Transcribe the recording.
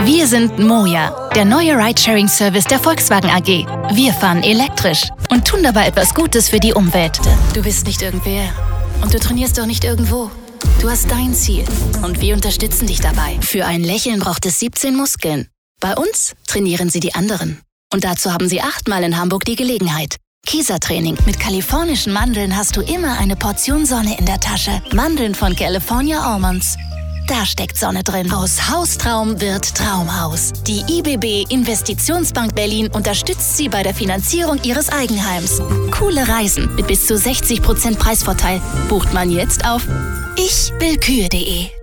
Wir sind Moja, der neue Ridesharing-Service der Volkswagen AG. Wir fahren elektrisch und tun dabei etwas Gutes für die Umwelt. Du bist nicht irgendwer und du trainierst auch nicht irgendwo. Du hast dein Ziel und wir unterstützen dich dabei. Für ein Lächeln braucht es 17 Muskeln. Bei uns trainieren sie die anderen. Und dazu haben sie 8-mal in Hamburg die Gelegenheit. Kiesertraining. Mit kalifornischen Mandeln hast du immer eine Portion Sonne in der Tasche. Mandeln von California Almonds. Da steckt Sonne drin. Aus Haustraum wird Traumhaus. Die IBB Investitionsbank Berlin unterstützt Sie bei der Finanzierung Ihres Eigenheims. Coole Reisen mit bis zu 60% Preisvorteil. Bucht man jetzt auf ichwillkühe.de.